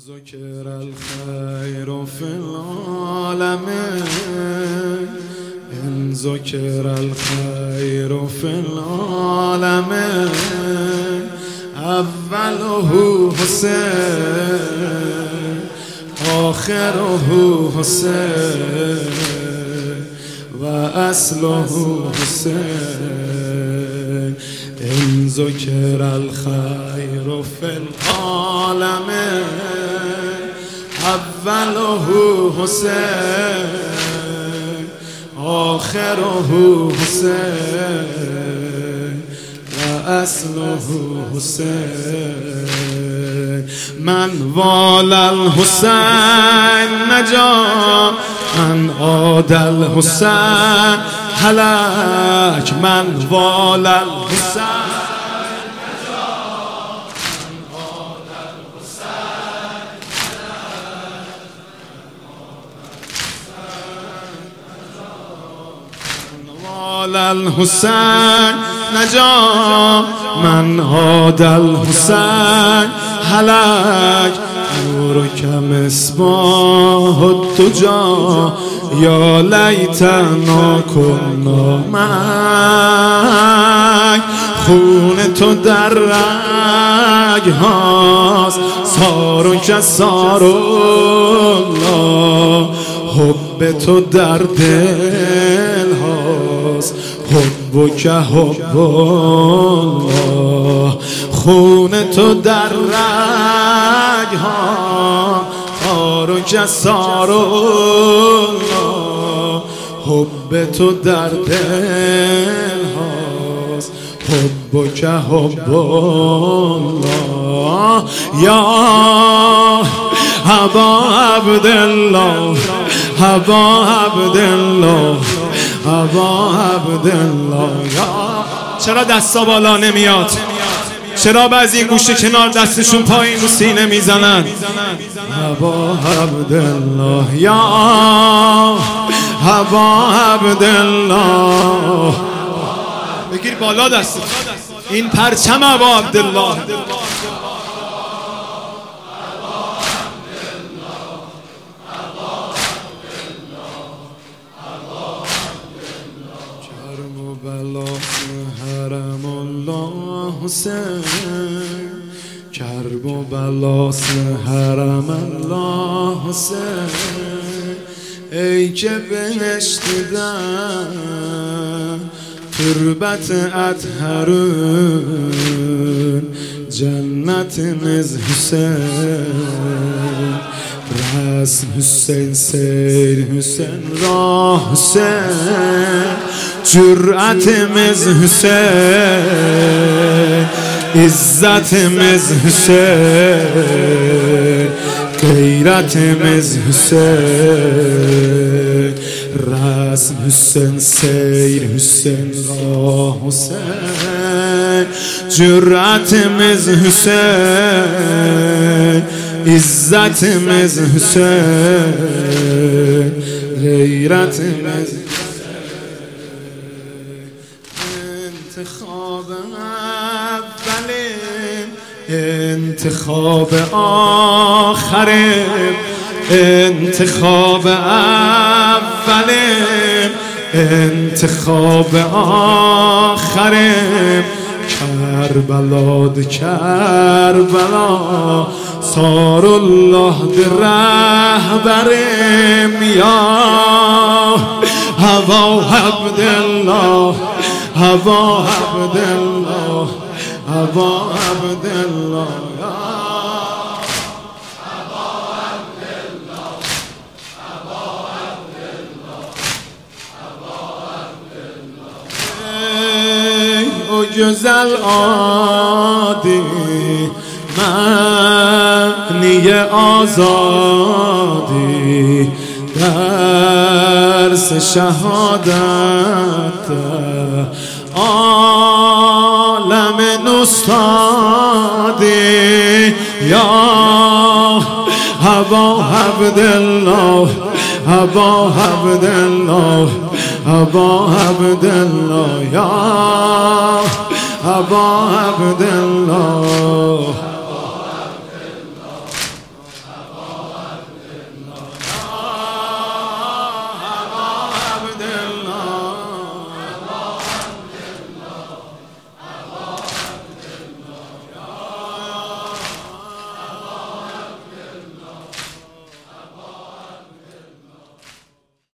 ذكر الخير في العالمين إن ذكر الخير في العالمين أوله حسين آخره حسين وأصله حسين إن ذكر الخير في العالمين أوله حسين آخره حسين وأصله حسين من والى الحسين نجا من عاد الحسين هلك من والى الحسين الحسين نجا من هاد الحسين هلك نورك مصباح الدجى يا لیتنا كنا معك خون تو در رگ هاست سارو که سارالله حب تو در دل هاست حب که حب الله خون تو در رگ ها سارو که سارالله حب تو در دل هاست حب که حب الله یا ابا عبدالله ابا عبدالله ابا عبدالله. چرا دستا بالا نمیاد؟ چرا بعضی این گوشه کنار دستشون پایین رو سینه میزنن؟ ابا عبدالله یا ابا عبدالله. بگیر بالا دست این پرچم ابا عبدالله. حرم الله حسین کرب و بلاس حرم الله حسین ای که بهشت دیدن تربت اطهرون جنت نز حسین رسم حسین سیر حسین راه حسین جرأت مز حسین عزت مز حسین غیرت مز حسین رسم حسین سیر حسین راه حسین جرأت مز حسین عزت مز حسین غیرت مز انتخاب اولیم انتخاب آخریم انتخاب اولیم انتخاب آخریم کربلا د کربلا صار الله در رهبریم یا ابا عبدالله ابا عبدالله ابا عبدالله جزل عادی معنی آزادی درس شهادت عالم نستادی یا ابا عبدالله ابا عبدالله ابا عبدالله یا ابا عبدالله